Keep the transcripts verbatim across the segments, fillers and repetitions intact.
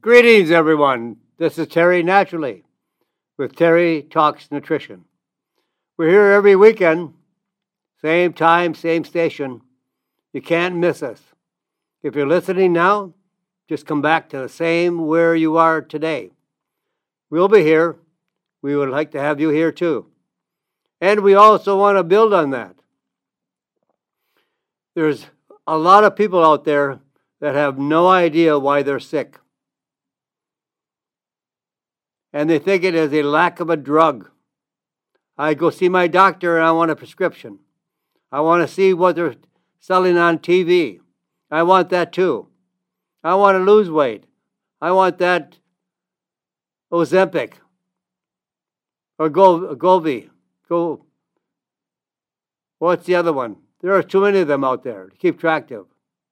Greetings, everyone. This is Terry Naturally with Terry Talks Nutrition. We're here every weekend, same time, same station. You can't miss us. If you're listening now, just come back to the same where you are today. We'll be here. We would like to have you here too. And we also want to build on that. There's a lot of people out there that have no idea why they're sick. And they think it is a lack of a drug. I go see my doctor and I want a prescription. I want to see what they're selling on T V. I want that too. I want to lose weight. I want that Ozempic or Go, Govi. Go. What's the other one? There are too many of them out there to keep track of.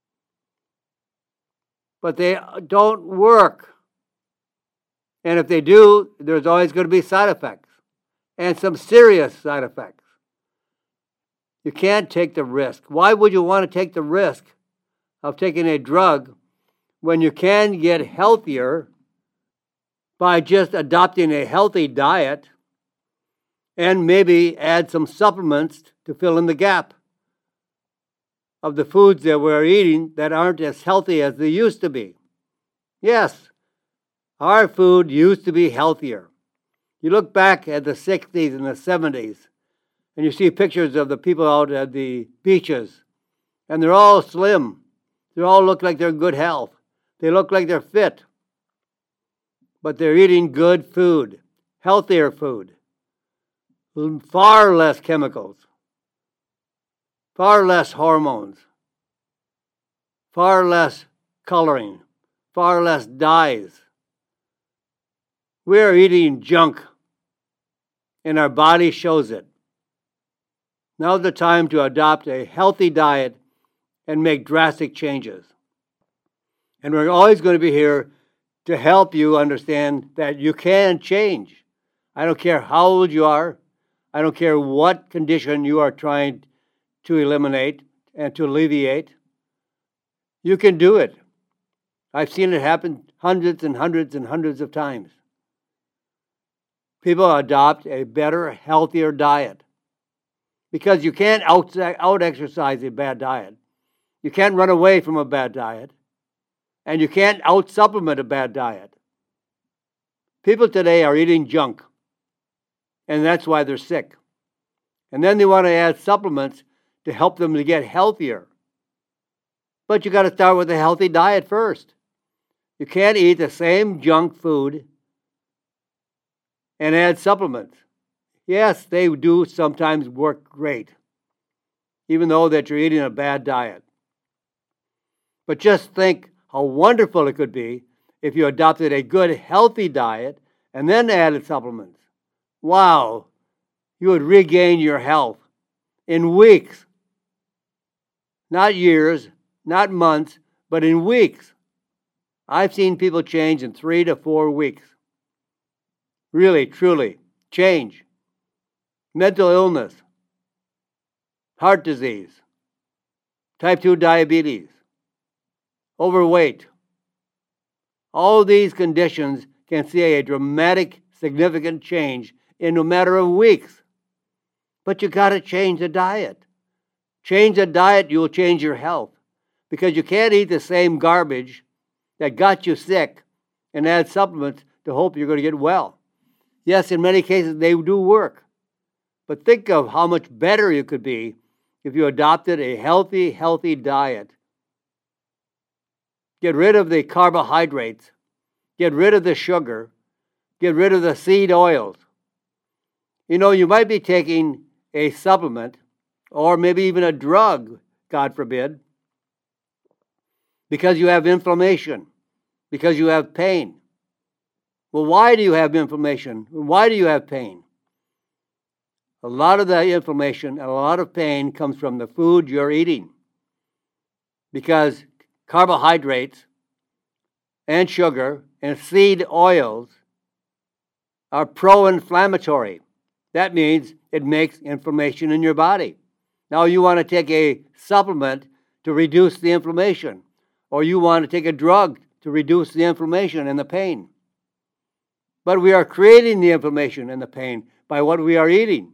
But they don't work. And if they do, there's always going to be side effects, and some serious side effects. You can't take the risk. Why would you want to take the risk of taking a drug when you can get healthier by just adopting a healthy diet and maybe add some supplements to fill in the gap of the foods that we're eating that aren't as healthy as they used to be? Yes. Our food used to be healthier. You look back at the sixties and the seventies, and you see pictures of the people out at the beaches, and they're all slim. They all look like they're in good health. They look like they're fit. But they're eating good food, healthier food, far less chemicals, far less hormones, far less coloring, far less dyes. We're eating junk, and our body shows it. Now's the time to adopt a healthy diet and make drastic changes. And we're always going to be here to help you understand that you can change. I don't care how old you are. I don't care what condition you are trying to eliminate and to alleviate. You can do it. I've seen it happen hundreds and hundreds and hundreds of times. People adopt a better, healthier diet because you can't out, out-exercise a bad diet. You can't run away from a bad diet, and you can't out-supplement a bad diet. People today are eating junk, and that's why they're sick. And then they want to add supplements to help them to get healthier. But you got to start with a healthy diet first. You can't eat the same junk food and add supplements. Yes, they do sometimes work great, even though that you're eating a bad diet. But just think how wonderful it could be if you adopted a good, healthy diet and then added supplements. Wow, you would regain your health in weeks. Not years, not months, but in weeks. I've seen people change in three to four weeks. Really, truly, change. Mental illness, heart disease, type two diabetes, overweight. All these conditions can see a dramatic, significant change in a matter of weeks. But you got to change the diet. Change the diet, you will change your health. Because you can't eat the same garbage that got you sick and add supplements to hope you're going to get well. Yes, in many cases, they do work. But think of how much better you could be if you adopted a healthy, healthy diet. Get rid of the carbohydrates. Get rid of the sugar. Get rid of the seed oils. You know, you might be taking a supplement or maybe even a drug, God forbid, because you have inflammation, because you have pain. Well, why do you have inflammation? Why do you have pain? A lot of the inflammation and a lot of pain comes from the food you're eating. Because carbohydrates and sugar and seed oils are pro-inflammatory. That means it makes inflammation in your body. Now you want to take a supplement to reduce the inflammation, or you want to take a drug to reduce the inflammation and the pain. But we are creating the inflammation and the pain by what we are eating.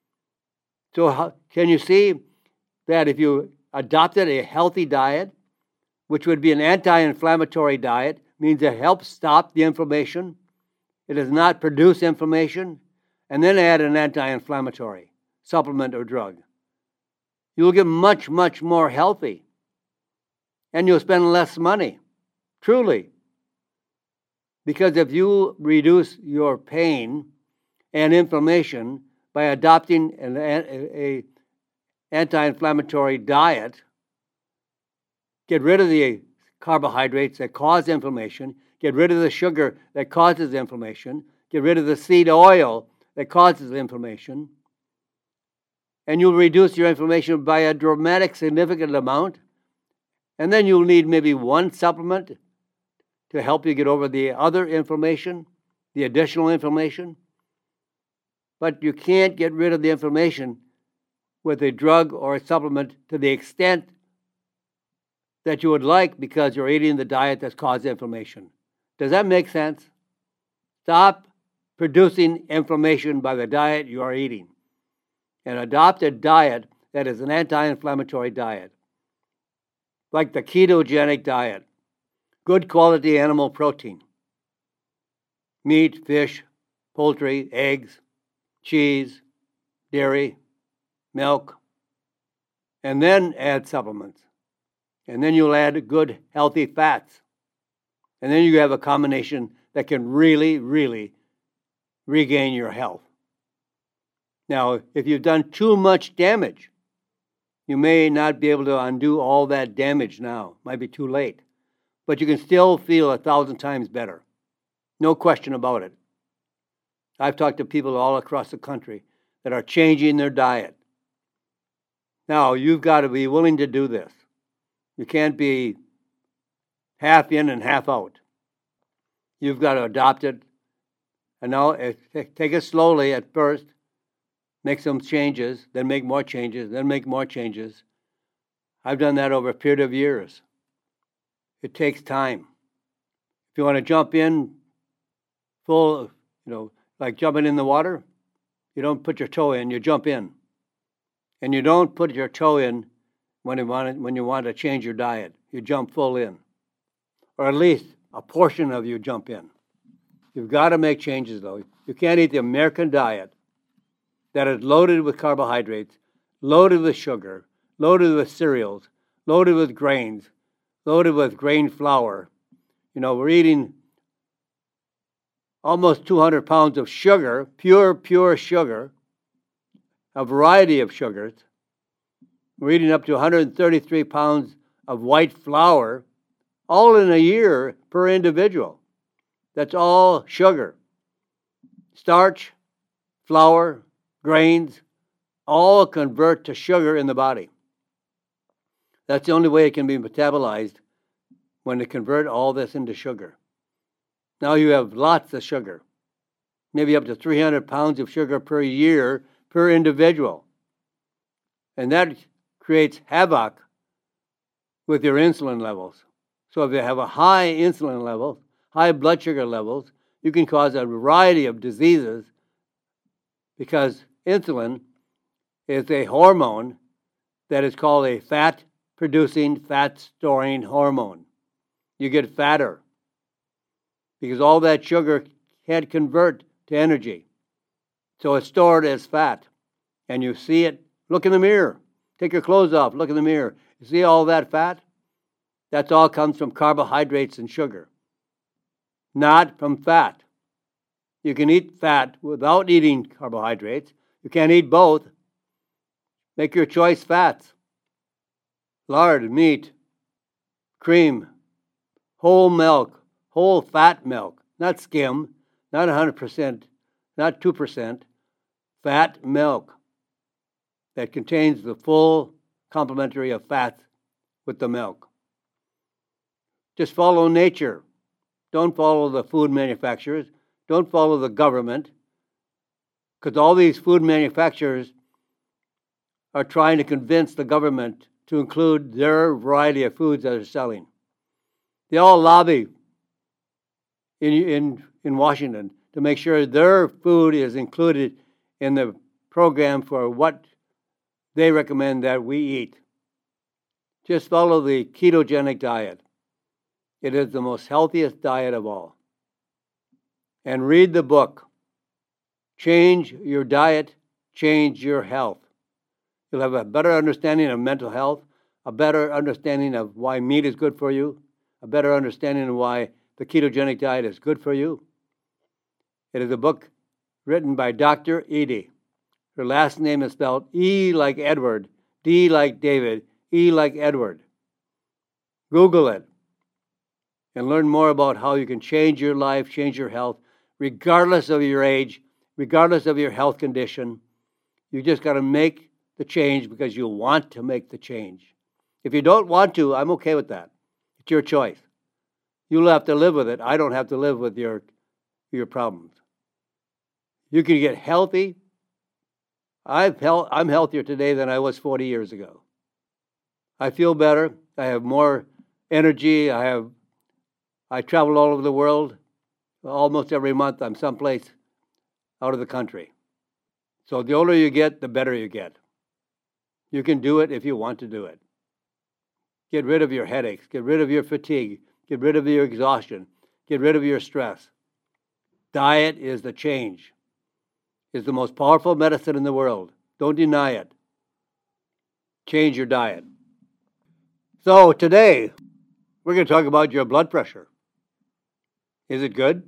So how, can you see that if you adopted a healthy diet, which would be an anti-inflammatory diet, means it helps stop the inflammation, it does not produce inflammation, and then add an anti-inflammatory supplement or drug, you'll get much, much more healthy. And you'll spend less money, truly. Because if you reduce your pain and inflammation by adopting an a anti-inflammatory diet, get rid of the carbohydrates that cause inflammation, get rid of the sugar that causes inflammation, get rid of the seed oil that causes inflammation, and you'll reduce your inflammation by a dramatic, significant amount, and then you'll need maybe one supplement to help you get over the other inflammation, the additional inflammation. But you can't get rid of the inflammation with a drug or a supplement to the extent that you would like because you're eating the diet that's caused inflammation. Does that make sense? Stop producing inflammation by the diet you are eating and adopt a diet that is an anti-inflammatory diet, like the ketogenic diet. Good quality animal protein, meat, fish, poultry, eggs, cheese, dairy, milk, and then add supplements. And then you'll add good, healthy fats. And then you have a combination that can really, really regain your health. Now, if you've done too much damage, you may not be able to undo all that damage now. Might be too late. But you can still feel a thousand times better. No question about it. I've talked to people all across the country that are changing their diet. Now, you've got to be willing to do this. You can't be half in and half out. You've got to adopt it. And now, take it slowly at first. Make some changes, then make more changes, then make more changes. I've done that over a period of years. It takes time. If you want to jump in full, you know, like jumping in the water, you don't put your toe in, you jump in. And you don't put your toe in when you want to, when you want to change your diet. You jump full in. Or at least a portion of you jump in. You've got to make changes, though. You can't eat the American diet that is loaded with carbohydrates, loaded with sugar, loaded with cereals, loaded with grains, loaded with grain flour. You know, we're eating almost two hundred pounds of sugar, pure, pure sugar, a variety of sugars. We're eating up to one hundred thirty-three pounds of white flour, all in a year per individual. That's all sugar. Starch, flour, grains, all convert to sugar in the body. That's the only way it can be metabolized, when they convert all this into sugar. Now you have lots of sugar, maybe up to three hundred pounds of sugar per year per individual. And that creates havoc with your insulin levels. So if you have a high insulin level, high blood sugar levels, you can cause a variety of diseases because insulin is a hormone that is called a fat-producing, fat-storing hormone. You get fatter because all that sugar can't convert to energy. So it's stored as fat. And you see it. Look in the mirror. Take your clothes off. Look in the mirror. You see all that fat? That all comes from carbohydrates and sugar, not from fat. You can eat fat without eating carbohydrates. You can't eat both. Make your choice fats. Lard, meat, cream, whole milk, whole fat milk, not skim, not one hundred percent, not two percent, fat milk that contains the full complementary of fats with the milk. Just follow nature. Don't follow the food manufacturers. Don't follow the government, because all these food manufacturers are trying to convince the government to include their variety of foods that they're selling. They all lobby in, in, in Washington to make sure their food is included in the program for what they recommend that we eat. Just follow the ketogenic diet. It is the most healthiest diet of all. And read the book. Change your diet, change your health. You'll have a better understanding of mental health, a better understanding of why meat is good for you, a better understanding of why the ketogenic diet is good for you. It is a book written by Doctor Edie. Her last name is spelled E like Edward, D like David, E like Edward. Google it and learn more about how you can change your life, change your health, regardless of your age, regardless of your health condition. You just got to make the change because you want to make the change. If you don't want to, I'm okay with that. It's your choice. You'll have to live with it. I don't have to live with your, your problems. You can get healthy. I've hel- I'm healthier today than I was forty years ago. I feel better. I have more energy. I have. I travel all over the world. Almost every month I'm someplace out of the country. So the older you get, the better you get. You can do it if you want to do it. Get rid of your headaches. Get rid of your fatigue. Get rid of your exhaustion. Get rid of your stress. Diet is the change. It's the most powerful medicine in the world. Don't deny it. Change your diet. So today, we're going to talk about your blood pressure. Is it good?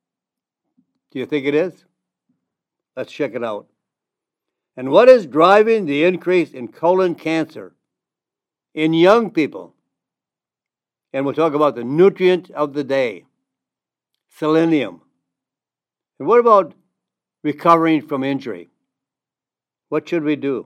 Do you think it is? Let's check it out. And what is driving the increase in colon cancer in young people? And we'll talk about the nutrient of the day, selenium. And what about recovering from injury? What should we do?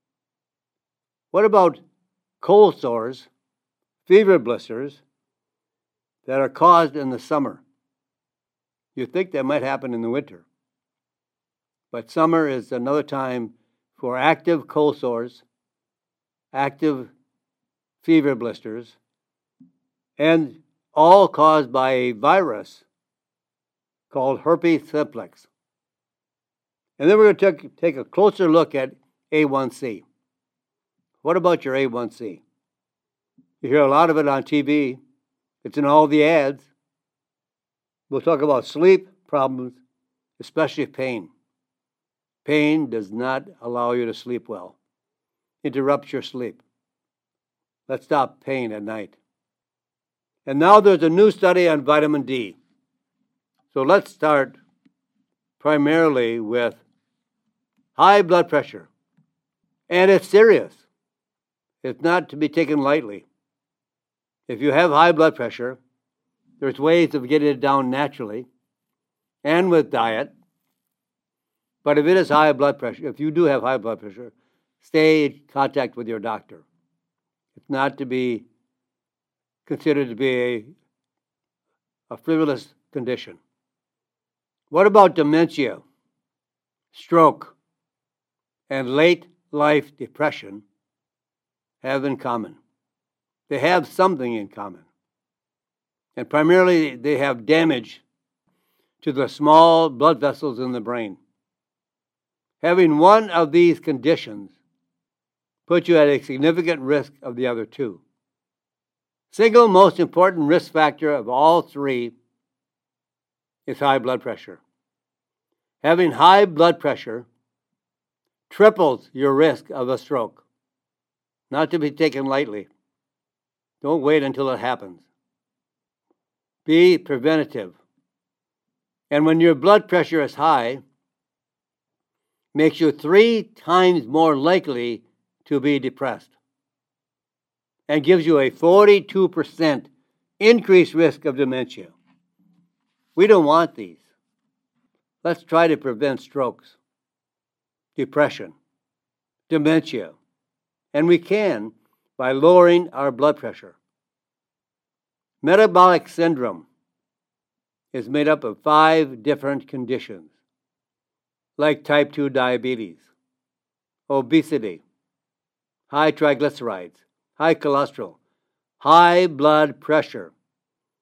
What about cold sores, fever blisters that are caused in the summer? You'd think that might happen in the winter. But summer is another time for active cold sores, active fever blisters, and all caused by a virus called herpes simplex. And then we're going to take a closer look at A one C. What about your A one C? You hear a lot of it on T V. It's in all the ads. We'll talk about sleep problems, especially pain. Pain does not allow you to sleep well. Interrupts your sleep. Let's stop pain at night. And now there's a new study on vitamin D. So let's start primarily with high blood pressure. And it's serious. It's not to be taken lightly. If you have high blood pressure, there's ways of getting it down naturally and with diet. But if it is high blood pressure, if you do have high blood pressure, stay in contact with your doctor. It's not to be considered to be a, a frivolous condition. What about dementia, stroke, and late life depression have in common? They have something in common. And primarily they have damage to the small blood vessels in the brain. Having one of these conditions puts you at a significant risk of the other two. Single most important risk factor of all three is high blood pressure. Having high blood pressure triples your risk of a stroke. Not to be taken lightly. Don't wait until it happens. Be preventative. And when your blood pressure is high, makes you three times more likely to be depressed and gives you a forty-two percent increased risk of dementia. We don't want these. Let's try to prevent strokes, depression, dementia, and we can by lowering our blood pressure. Metabolic syndrome is made up of five different conditions, like type two diabetes, obesity, high triglycerides, high cholesterol, high blood pressure,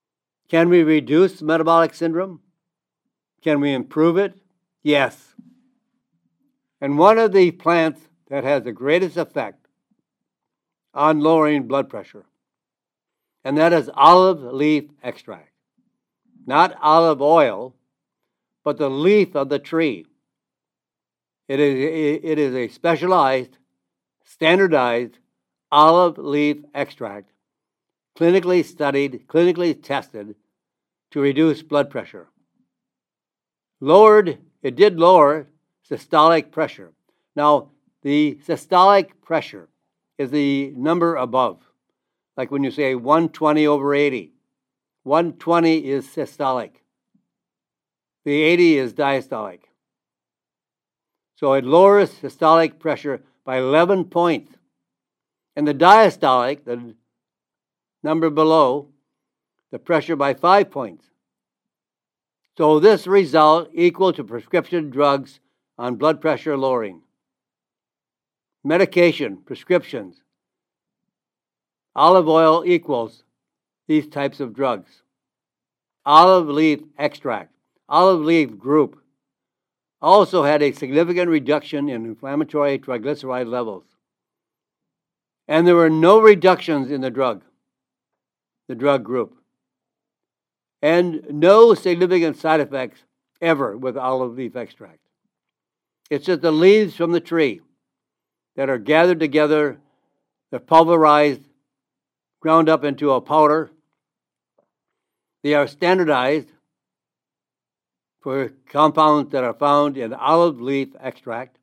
Can we reduce metabolic syndrome? Can we improve it? Yes. And one of the plants that has the greatest effect on lowering blood pressure, and that is olive leaf extract. Not olive oil, but the leaf of the tree. It is, it is a specialized, standardized olive leaf extract, clinically studied, clinically tested to reduce blood pressure. Lowered, it did lower systolic pressure. Now, the systolic pressure is the number above. Like when you say one twenty over eighty. one twenty is systolic. The eighty is diastolic. So it lowers systolic pressure by eleven points. And the diastolic, the number below, the pressure by five points. So this result equal to prescription drugs on blood pressure lowering. Medication, prescriptions. Olive oil equals these types of drugs. Olive leaf extract, olive leaf group, also had a significant reduction in inflammatory triglyceride levels. And there were no reductions in the drug, the drug group. And no significant side effects ever with olive leaf extract. It's just the leaves from the tree that are gathered together, they're pulverized, ground up into a powder. They are standardized for compounds that are found in olive leaf extract.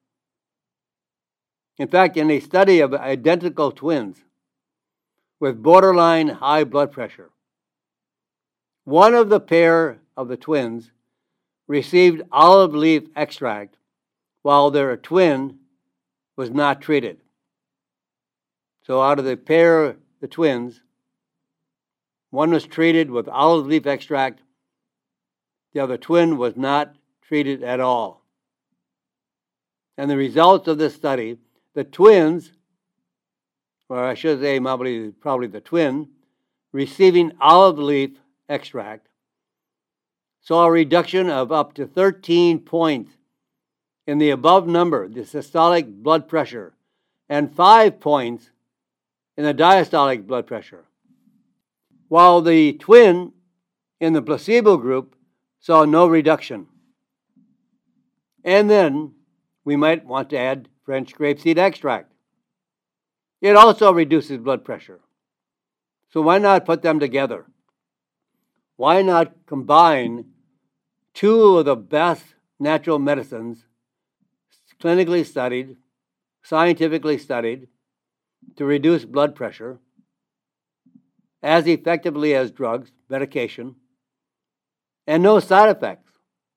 In fact, in a study of identical twins with borderline high blood pressure, one of the pair of the twins received olive leaf extract while their twin was not treated. So out of the pair, the twins, one was treated with olive leaf extract, the other twin was not treated at all. And the results of this study, the twins, or I should say probably, probably the twin, receiving olive leaf extract, saw a reduction of up to thirteen points in the above number, the systolic blood pressure, and five points in the diastolic blood pressure. While the twin in the placebo group saw no reduction. And then we might want to add French grapeseed extract. It also reduces blood pressure. So why not put them together? Why not combine two of the best natural medicines, clinically studied, scientifically studied, to reduce blood pressure as effectively as drugs, medication, and no side effects?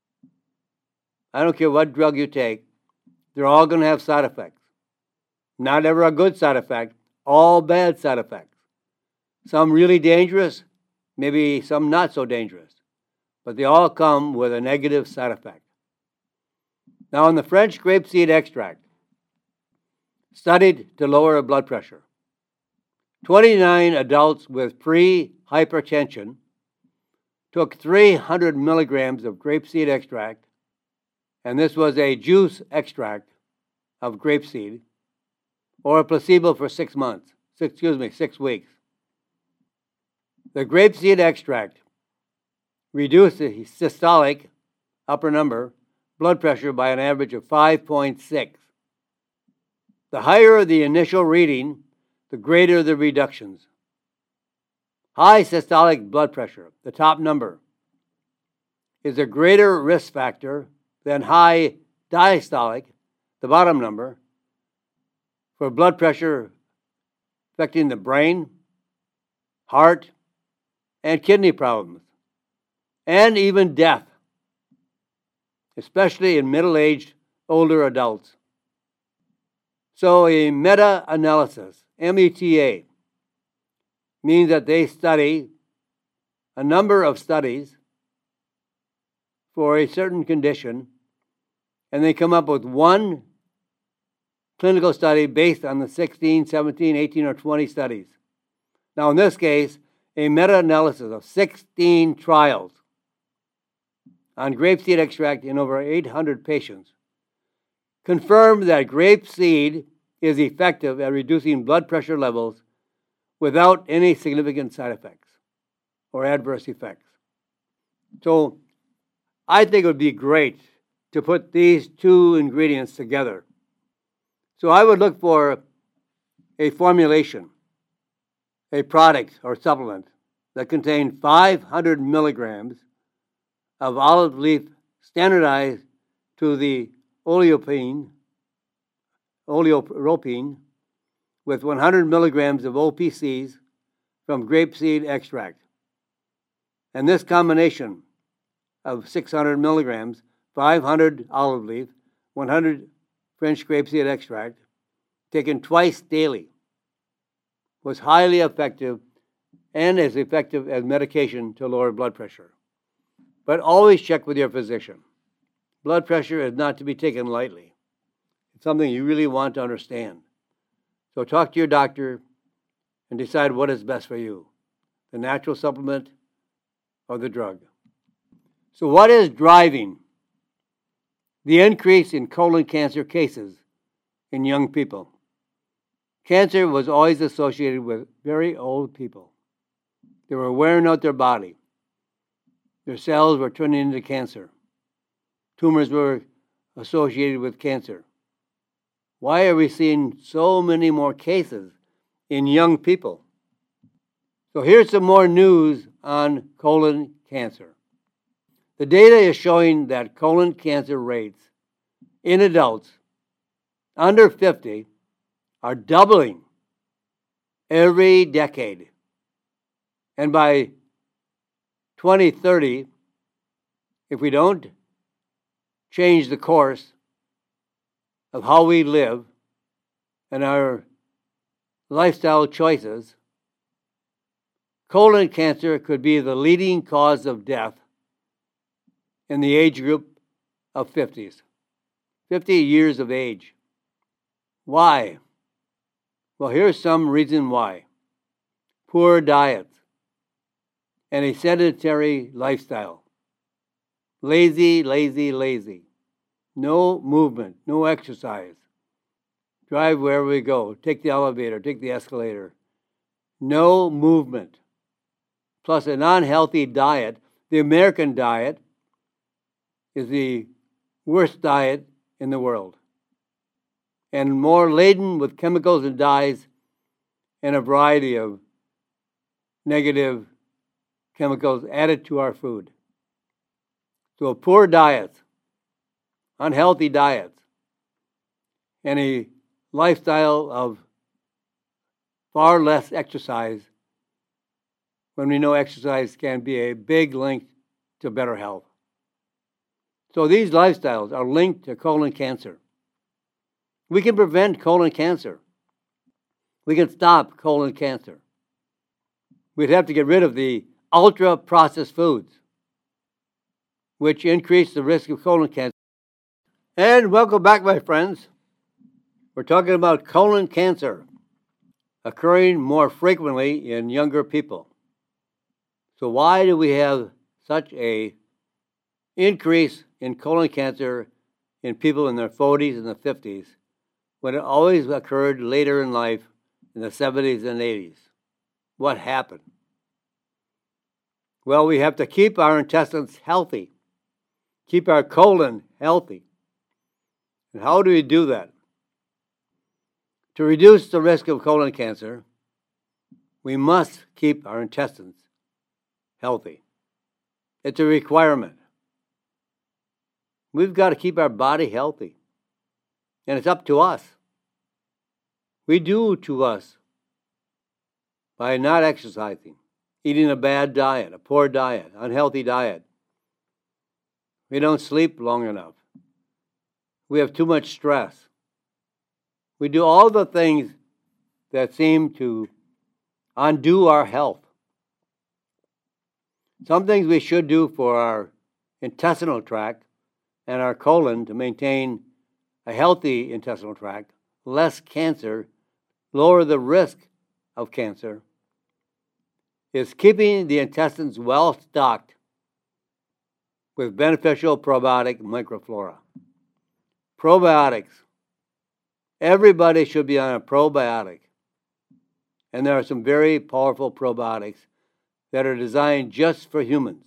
I don't care what drug you take, they're all going to have side effects. Not ever a good side effect, all bad side effects. Some really dangerous, maybe some not so dangerous, but they all come with a negative side effect. Now, in the French grapeseed extract, studied to lower blood pressure, twenty-nine adults with pre-hypertension took three hundred milligrams of grapeseed extract, and this was a juice extract of grapeseed, or a placebo for six months, six, excuse me, six weeks. The grapeseed extract reduced the systolic, upper number, blood pressure by an average of five point six. The higher the initial reading, the greater the reductions. High systolic blood pressure, the top number, is a greater risk factor than high diastolic, the bottom number, for blood pressure affecting the brain, heart, and kidney problems, and even death, especially in middle-aged older adults. So a meta-analysis, M E T A, means that they study a number of studies for a certain condition, and they come up with one clinical study based on the sixteen, seventeen, eighteen, or twenty studies. Now, in this case, a meta-analysis of sixteen trials on grapeseed extract in over eight hundred patients confirmed that grapeseed is effective at reducing blood pressure levels without any significant side effects or adverse effects. So I think it would be great to put these two ingredients together. So I would look for a formulation, a product or supplement that contained five hundred milligrams of olive leaf standardized to the oleopine, oleoropine with one hundred milligrams of O P Cs from grapeseed extract. And this combination of six hundred milligrams, five hundred olive leaf, one hundred French grapeseed extract, taken twice daily, was highly effective and as effective as medication to lower blood pressure. But always check with your physician. Blood pressure is not to be taken lightly. It's something you really want to understand. So talk to your doctor and decide what is best for you, the natural supplement or the drug. So what is driving the increase in colon cancer cases in young people? Cancer was always associated with very old people. They were wearing out their body. Their cells were turning into cancer. Tumors were associated with cancer. Why are we seeing so many more cases in young people? So here's some more news on colon cancer. The data is showing that colon cancer rates in adults under fifty are doubling every decade. And by twenty thirty, if we don't change the course of how we live and our lifestyle choices, colon cancer could be the leading cause of death in the age group of fifties, fifty years of age. Why? Well, here's some reason why. Poor diet and a sedentary lifestyle. Lazy, lazy, lazy. No movement, no exercise. Drive wherever we go. Take the elevator, take the escalator. No movement. Plus an unhealthy diet. The American diet is the worst diet in the world, and more laden with chemicals and dyes and a variety of negative chemicals added to our food. So poor diets, unhealthy diets, and a lifestyle of far less exercise, when we know exercise can be a big link to better health. So these lifestyles are linked to colon cancer. We can prevent colon cancer. We can stop colon cancer. We'd have to get rid of the ultra-processed foods, which increase the risk of colon cancer. And welcome back, my friends. We're talking about colon cancer occurring more frequently in younger people. So why do we have such a increase in colon cancer in people in their forties and the fifties when it always occurred later in life in the seventies and eighties? What happened? Well, we have to keep our intestines healthy, keep our colon healthy. And how do we do that? To reduce the risk of colon cancer, we must keep our intestines healthy. It's a requirement. We've got to keep our body healthy. And it's up to us. We do to us by not exercising, eating a bad diet, a poor diet, unhealthy diet. We don't sleep long enough. We have too much stress. We do all the things that seem to undo our health. Some things we should do for our intestinal tract and our colon to maintain a healthy intestinal tract, less cancer, lower the risk of cancer, is keeping the intestines well stocked with beneficial probiotic microflora. Probiotics. Everybody should be on a probiotic. And there are some very powerful probiotics that are designed just for humans.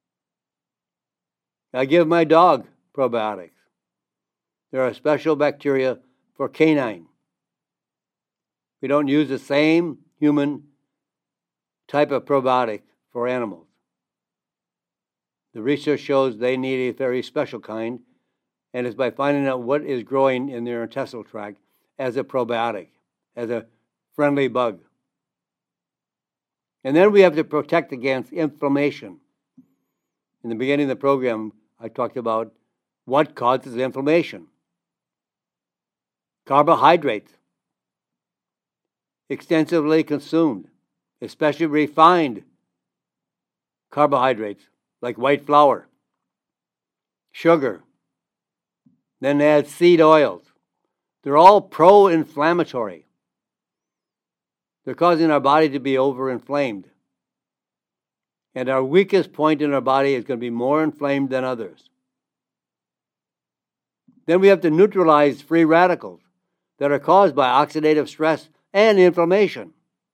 I give my dog probiotics. There are special bacteria for canine. We don't use the same human type of probiotic for animals. The research shows they need a very special kind, and it's by finding out what is growing in their intestinal tract as a probiotic, as a friendly bug. And then we have to protect against inflammation. In the beginning of the program, I talked about what causes inflammation. Carbohydrates, extensively consumed, especially refined carbohydrates like white flour, sugar, then add seed oils. They're all pro-inflammatory. They're causing our body to be overinflamed. And our weakest point in our body is going to be more inflamed than others. Then we have to neutralize free radicals that are caused by oxidative stress and inflammation.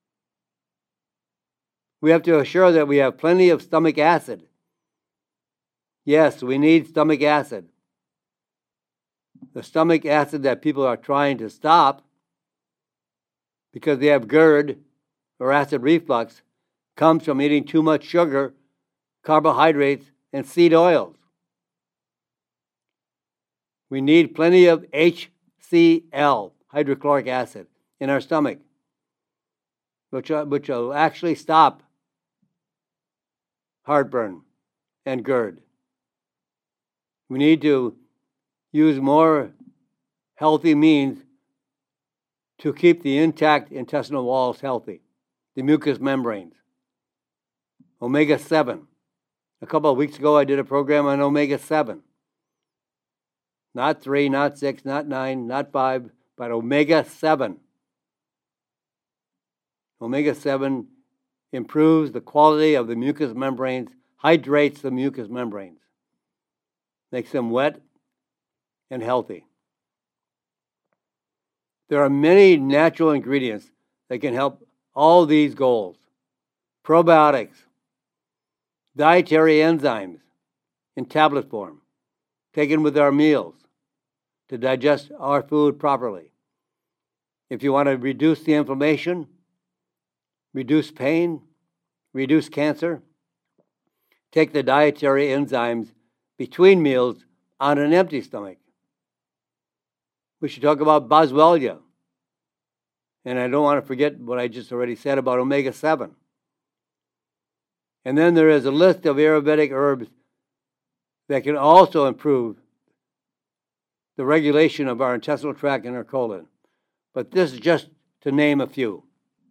We have to assure that we have plenty of stomach acid. Yes, we need stomach acid. The stomach acid that people are trying to stop because they have GERD or acid reflux comes from eating too much sugar, carbohydrates, and seed oils. We need plenty of H C l, hydrochloric acid, in our stomach, which, uh, which will actually stop heartburn and GERD. We need to use more healthy means to keep the intact intestinal walls healthy, the mucous membranes. omega seven. A couple of weeks ago, I did a program on omega seven. Not three, not six, not nine, not five, but omega seven. omega seven improves the quality of the mucous membranes, hydrates the mucous membranes, makes them wet and healthy. There are many natural ingredients that can help all these goals. Probiotics, dietary enzymes in tablet form, taken with our meals to digest our food properly. If you want to reduce the inflammation, reduce pain, reduce cancer, take the dietary enzymes between meals on an empty stomach. We should talk about boswellia. And I don't want to forget what I just already said about omega seven. And then there is a list of Ayurvedic herbs that can also improve the regulation of our intestinal tract and our colon. But this is just to name a few.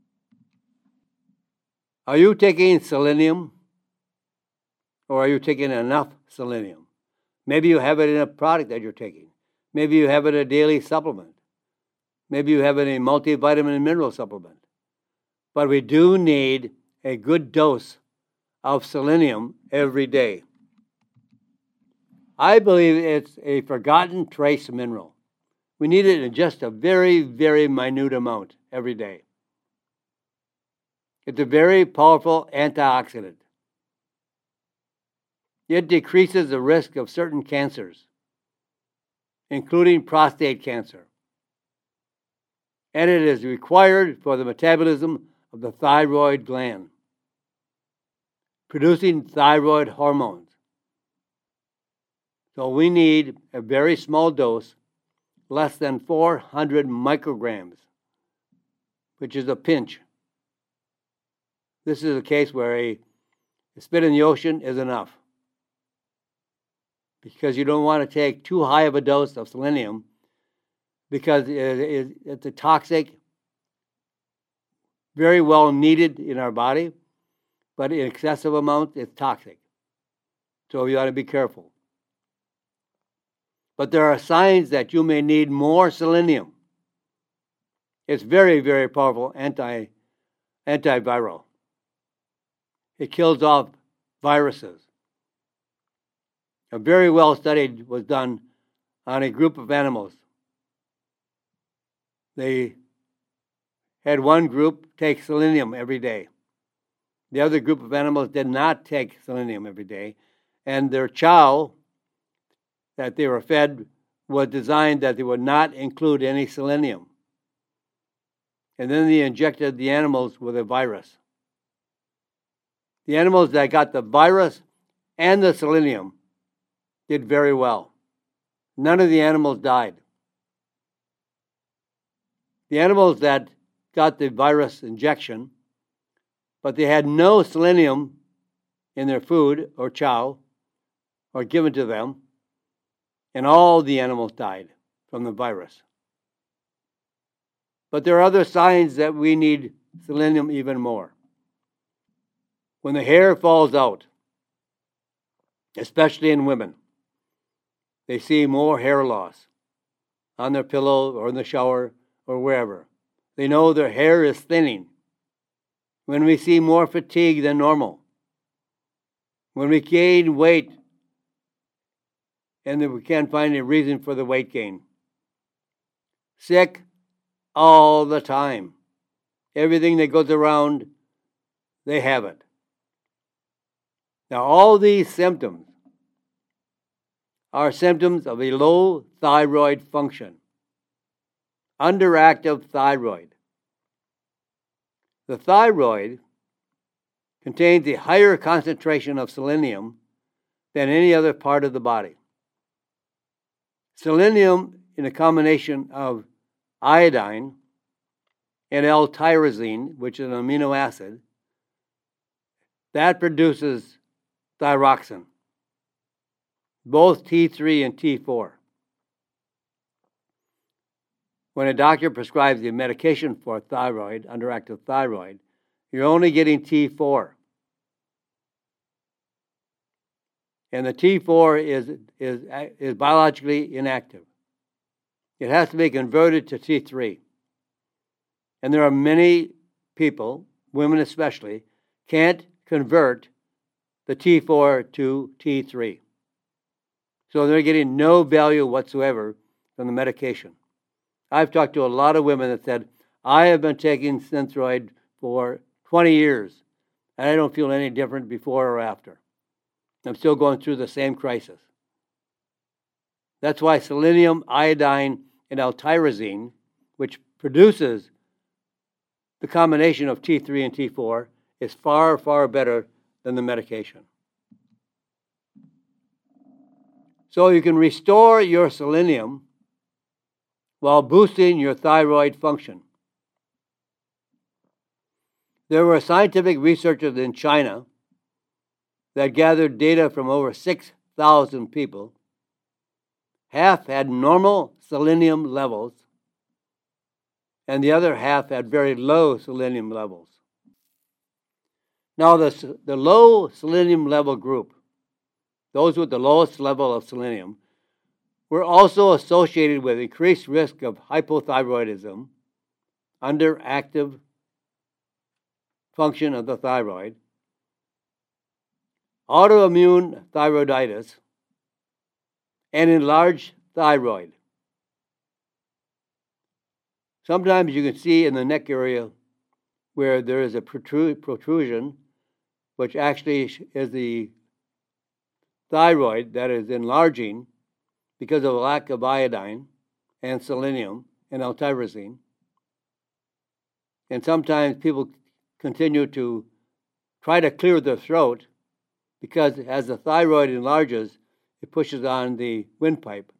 Are you taking selenium? Or are you taking enough selenium? Maybe you have it in a product that you're taking. Maybe you have it in a daily supplement. Maybe you have it in a multivitamin and mineral supplement. But we do need a good dose of selenium every day. I believe it's a forgotten trace mineral. We need it in just a very, very minute amount every day. It's a very powerful antioxidant. It decreases the risk of certain cancers, including prostate cancer. And it is required for the metabolism of the thyroid gland, producing thyroid hormones. So we need a very small dose, less than four hundred micrograms, which is a pinch. This is a case where a, a spit in the ocean is enough, because you don't want to take too high of a dose of selenium, because it, it, it's a toxic, very well needed in our body, but in excessive amounts, it's toxic. So you ought to be careful. But there are signs that you may need more selenium. It's very, very powerful anti, antiviral. it kills off viruses. A very well studied was done on a group of animals. They had one group take selenium every day. The other group of animals did not take selenium every day, and their chow that they were fed was designed that they would not include any selenium. And then they injected the animals with a virus. The animals that got the virus and the selenium did very well. None of the animals died. The animals that got the virus injection, but they had no selenium in their food or chow or given to them, and all the animals died from the virus. But there are other signs that we need selenium even more. When the hair falls out, especially in women, they see more hair loss on their pillow or in the shower or wherever. They know their hair is thinning. When we see more fatigue than normal, when we gain weight and then we can't find a reason for the weight gain. Sick all the time. Everything that goes around, they have it. Now, all these symptoms are symptoms of a low thyroid function, underactive thyroid. The thyroid contains a higher concentration of selenium than any other part of the body. Selenium, in a combination of iodine and L-tyrosine, which is an amino acid, that produces thyroxine, both T three and T four. When a doctor prescribes a medication for thyroid, underactive thyroid, you're only getting T four. And the T four is, is, is biologically inactive. It has to be converted to T three. And there are many people, women especially, can't convert the T four to T three. So they're getting no value whatsoever from the medication. I've talked to a lot of women that said, I have been taking Synthroid for twenty years, and I don't feel any different before or after. I'm still going through the same crisis. That's why selenium, iodine, and L-tyrosine, which produces the combination of T three and T four, is far, far better than the medication. So you can restore your selenium while boosting your thyroid function. There were scientific researchers in China that gathered data from over six thousand people. Half had normal selenium levels, and the other half had very low selenium levels. Now, the, the low selenium level group, those with the lowest level of selenium, were also associated with increased risk of hypothyroidism, underactive function of the thyroid, autoimmune thyroiditis, and enlarged thyroid. Sometimes you can see in the neck area where there is a protrusion, which actually is the thyroid that is enlarging because of a lack of iodine and selenium and L-tyrosine. And sometimes people continue to try to clear their throat because as the thyroid enlarges, it pushes on the windpipe.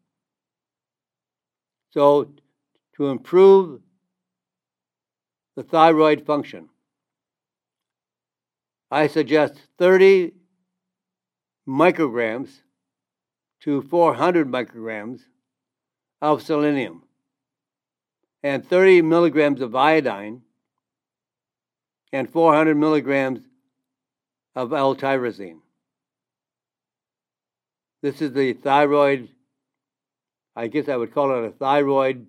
So to improve the thyroid function, I suggest thirty micrograms to four hundred micrograms of selenium and thirty milligrams of iodine and four hundred milligrams of L-tyrosine. This is the thyroid, I guess I would call it a thyroid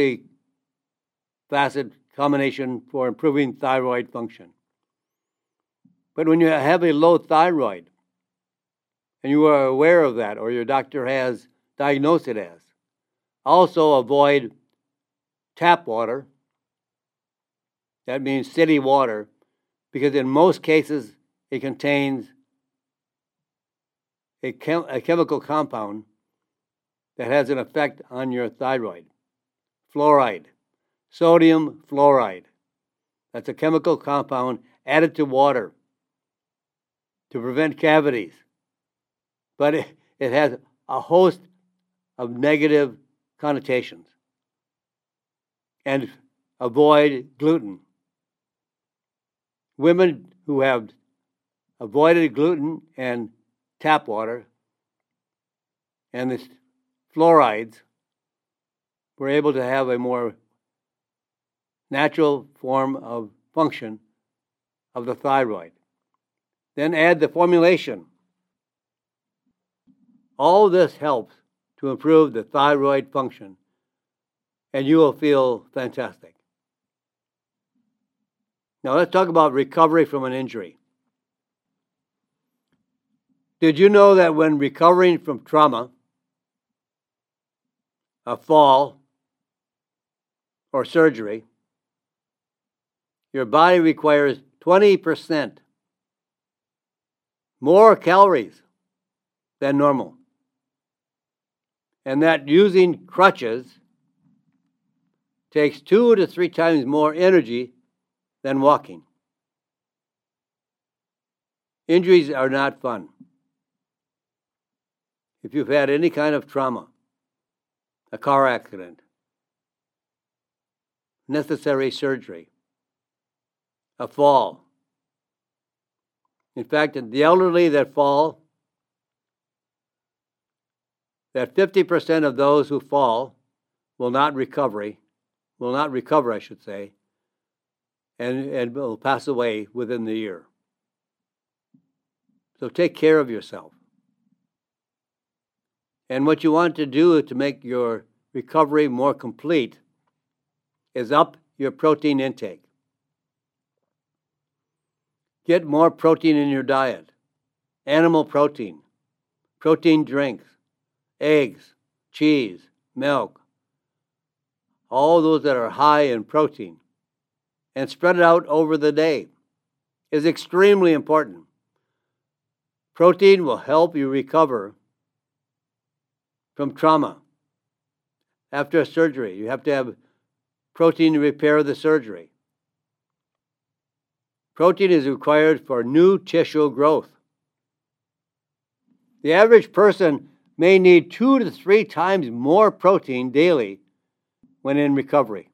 multi-facet combination for improving thyroid function. But when you have a low thyroid, and you are aware of that, or your doctor has diagnosed it as, also avoid tap water. That means city water, because in most cases it contains a, chem- a chemical compound that has an effect on your thyroid. Fluoride, sodium fluoride. That's a chemical compound added to water to prevent cavities. But it, it has a host of negative connotations. And avoid gluten. Women who have avoided gluten and tap water and the fluorides were able to have a more natural form of function of the thyroid. Then add the formulation. All this helps to improve the thyroid function, and you will feel fantastic. Now let's talk about recovery from an injury. Did you know that when recovering from trauma, a fall, or surgery, your body requires twenty percent more calories than normal? And that using crutches takes two to three times more energy than walking. Injuries are not fun. If you've had any kind of trauma, a car accident, necessary surgery, a fall. In fact, the elderly that fall, that fifty percent of those who fall will not recover, will not recover, I should say, and, and will pass away within the year. So take care of yourself. And what you want to do to make your recovery more complete is up your protein intake. Get more protein in your diet. Animal protein, protein drinks, eggs, cheese, milk, all those that are high in protein, and spread it out over the day is extremely important. Protein will help you recover from trauma. After a surgery, you have to have protein to repair the surgery. Protein is required for new tissue growth. The average person may need two to three times more protein daily when in recovery.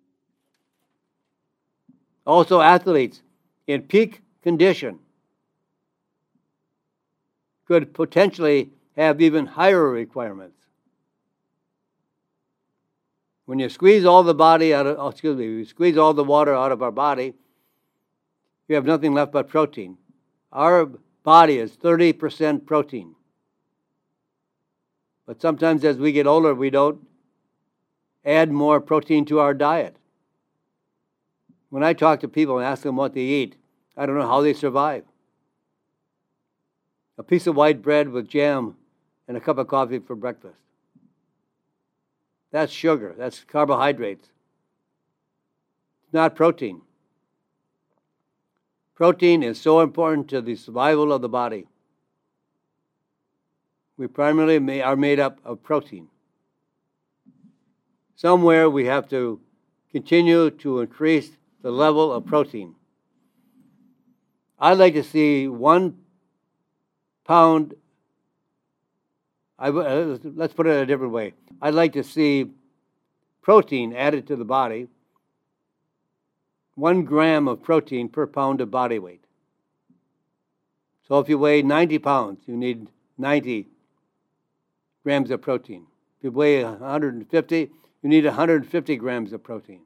Also, athletes in peak condition could potentially have even higher requirements. When you squeeze all the body out of, oh, excuse me, you squeeze all the water out of our body, you have nothing left but protein. Our body is thirty percent protein. But sometimes as we get older, we don't add more protein to our diet. When I talk to people and ask them what they eat, I don't know how they survive. A piece of white bread with jam and a cup of coffee for breakfast. That's sugar. That's carbohydrates. It's not protein. Protein is so important to the survival of the body. We primarily are made up of protein. Somewhere we have to continue to increase the level of protein. I'd like to see one pound, I, uh, let's put it a different way. I'd like to see protein added to the body, one gram of protein per pound of body weight. So if you weigh ninety pounds, you need ninety grams of protein. If you weigh one hundred fifty, you need one hundred fifty grams of protein.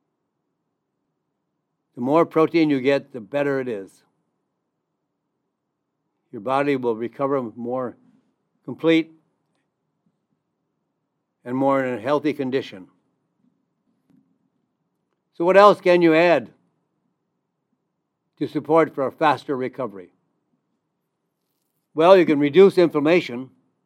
The more protein you get, the better it is. Your body will recover more complete and more in a healthy condition. So what else can you add to support for a faster recovery? Well, you can reduce inflammation,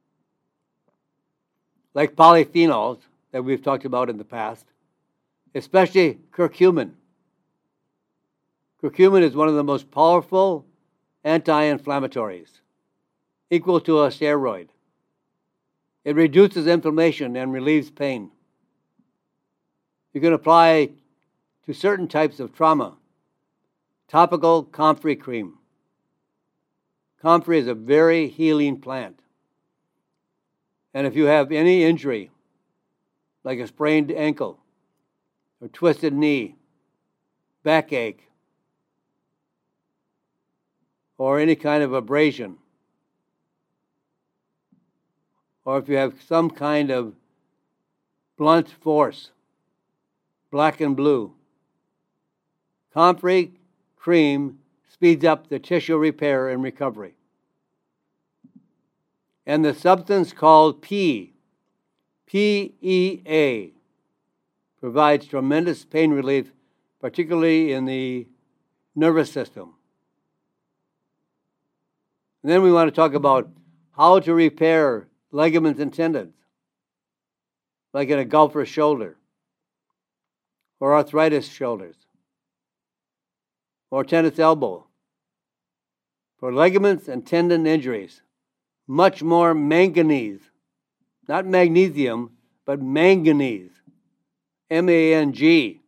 like polyphenols that we've talked about in the past, especially curcumin. Curcumin is one of the most powerful anti-inflammatories, equal to a steroid. It reduces inflammation and relieves pain. You can apply to certain types of trauma. Topical comfrey cream. Comfrey is a very healing plant. And if you have any injury, like a sprained ankle, or twisted knee, backache, or any kind of abrasion, or if you have some kind of blunt force, black and blue, comfrey cream speeds up the tissue repair and recovery. And the substance called P, P E A, provides tremendous pain relief, particularly in the nervous system. And then we want to talk about how to repair ligaments and tendons, like in a golfer's shoulder, or arthritis shoulders, or tennis elbow. For ligaments and tendon injuries, much more manganese, not magnesium, but manganese, M A N G,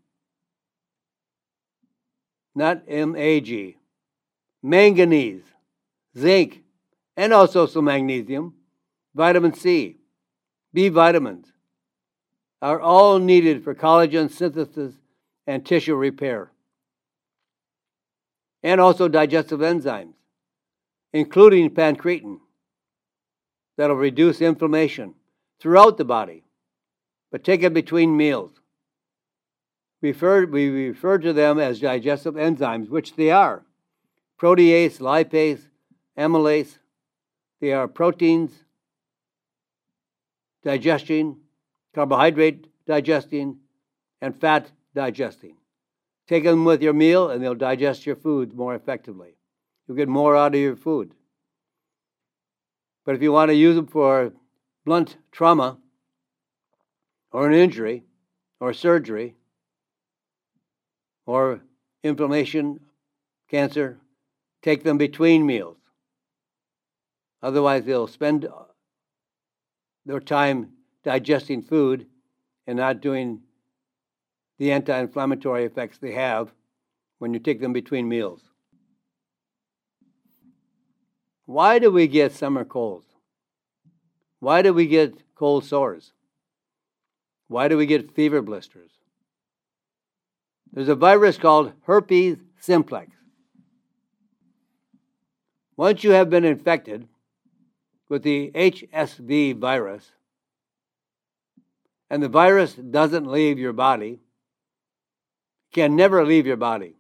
not M A G, manganese, zinc, and also some magnesium, vitamin C, B vitamins, are all needed for collagen synthesis and tissue repair. And also digestive enzymes, including pancreatin, that'll reduce inflammation throughout the body, but take it between meals. We refer, we refer to them as digestive enzymes, which they are. Protease, lipase, amylase, they are proteins digesting, carbohydrate digesting, and fat digesting. Take them with your meal and they'll digest your food more effectively. You'll get more out of your food. But if you want to use them for blunt trauma or an injury or surgery or inflammation, cancer, take them between meals. Otherwise, they'll spend their time digesting food and not doing the anti-inflammatory effects they have when you take them between meals. Why do we get summer colds? Why do we get cold sores? Why do we get fever blisters? There's a virus called herpes simplex. Once you have been infected with the H S V virus, and the virus doesn't leave your body, can never leave your body.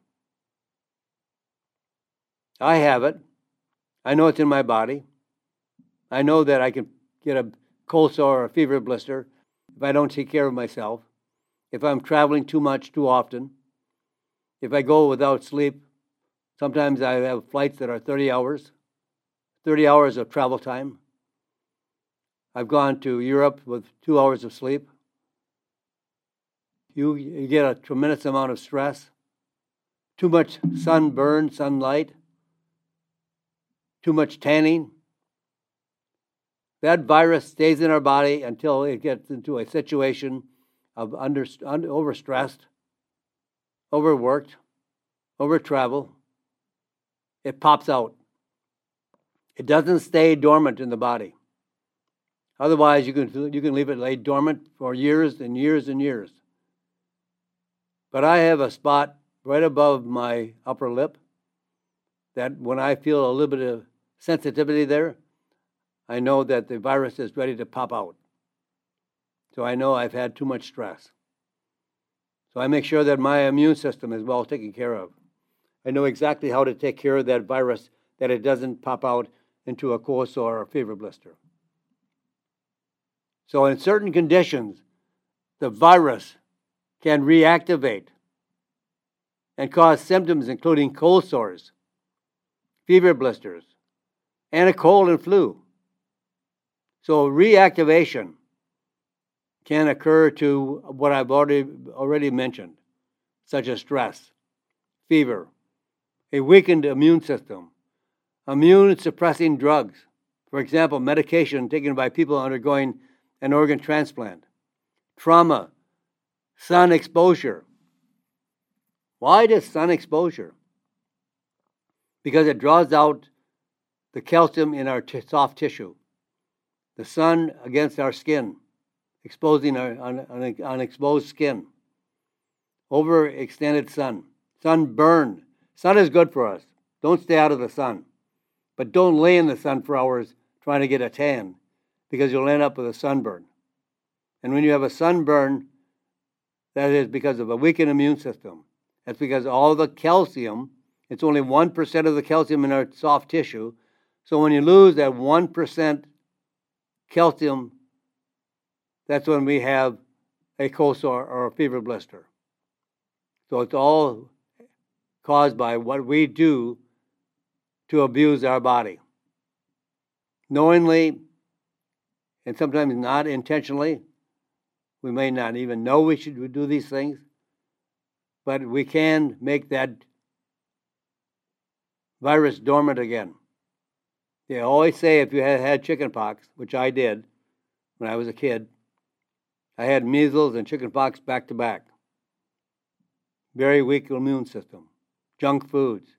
I have it. I know it's in my body. I know that I can get a cold sore or a fever blister if I don't take care of myself, if I'm traveling too much, too often, if I go without sleep. Sometimes I have flights that are thirty hours, thirty hours of travel time. I've gone to Europe with two hours of sleep. You, you get a tremendous amount of stress, too much sunburn, sunlight, too much tanning. That virus stays in our body until it gets into a situation of under, under, overstressed, overworked, overtravel. It pops out. It doesn't stay dormant in the body. Otherwise, you can, you can leave it lay dormant for years and years and years. But I have a spot right above my upper lip that when I feel a little bit of sensitivity there, I know that the virus is ready to pop out. So I know I've had too much stress. So I make sure that my immune system is well taken care of. I know exactly how to take care of that virus, that it doesn't pop out into a cold sore or fever blister. So in certain conditions, the virus can reactivate and cause symptoms including cold sores, fever blisters, and a cold and flu. So reactivation can occur to what I've already, already mentioned, such as stress, fever, a weakened immune system, immune-suppressing drugs, for example, medication taken by people undergoing an organ transplant, trauma, sun exposure. Why does sun exposure? Because it draws out the calcium in our t- soft tissue. The sun against our skin, exposing our un, un, unexposed skin. Overextended sun. Sunburn. Sun is good for us. Don't stay out of the sun. But don't lay in the sun for hours trying to get a tan, because you'll end up with a sunburn. And when you have a sunburn, that is because of a weakened immune system. That's because all the calcium, it's only one percent of the calcium in our soft tissue. So when you lose that one percent calcium, that's when we have a cold sore or a fever blister. So it's all caused by what we do to abuse our body. Knowingly, and sometimes not intentionally, we may not even know we should do these things, but we can make that virus dormant again. They always say if you had had chicken pox, which I did when I was a kid, I had measles and chicken pox back to back. Very weak immune system, junk foods.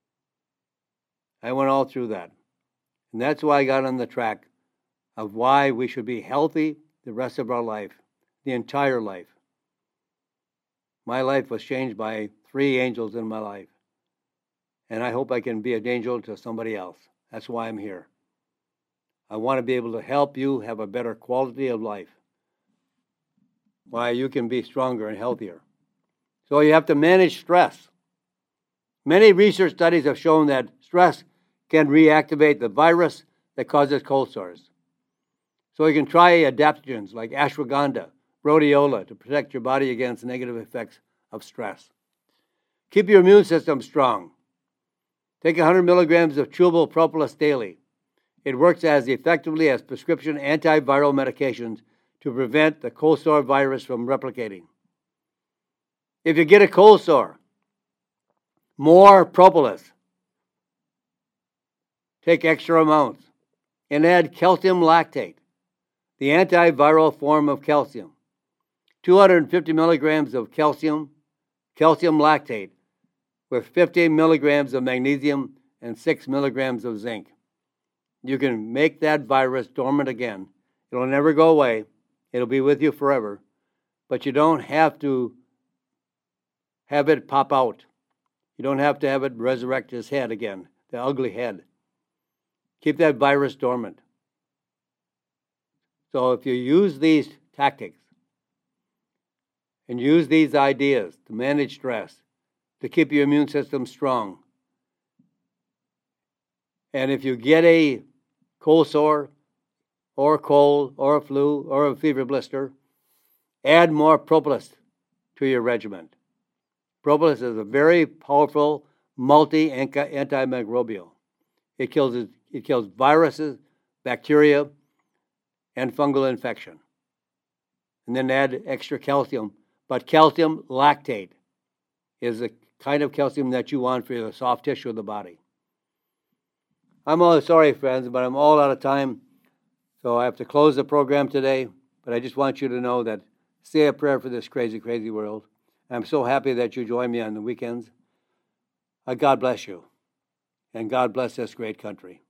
I went all through that. And that's why I got on the track of why we should be healthy the rest of our life, the entire life. My life was changed by three angels in my life. And I hope I can be an angel to somebody else. That's why I'm here. I want to be able to help you have a better quality of life. Why you can be stronger and healthier. So you have to manage stress. Many research studies have shown that stress can reactivate the virus that causes cold sores. So you can try adaptogens like ashwagandha, rhodiola to protect your body against negative effects of stress. Keep your immune system strong. Take one hundred milligrams of chewable propolis daily. It works as effectively as prescription antiviral medications to prevent the cold sore virus from replicating. If you get a cold sore, more propolis. Take extra amounts and add calcium lactate, the antiviral form of calcium. two hundred fifty milligrams of calcium, calcium lactate, with fifty milligrams of magnesium and six milligrams of zinc. You can make that virus dormant again. It'll never go away. It'll be with you forever. But you don't have to have it pop out. You don't have to have it resurrect his head again, the ugly head. Keep that virus dormant. So if you use these tactics and use these ideas to manage stress, to keep your immune system strong, and if you get a cold sore or a cold or a flu or a fever blister, add more propolis to your regimen. Propolis is a very powerful multi-antimicrobial. It kills, it kills viruses, bacteria, and fungal infection. And then add extra calcium. But calcium lactate is the kind of calcium that you want for the soft tissue of the body. I'm all sorry, friends, but I'm all out of time. So I have to close the program today. But I just want you to know that say a prayer for this crazy, crazy world. I'm so happy that you join me on the weekends. Uh, God bless you. And God bless this great country.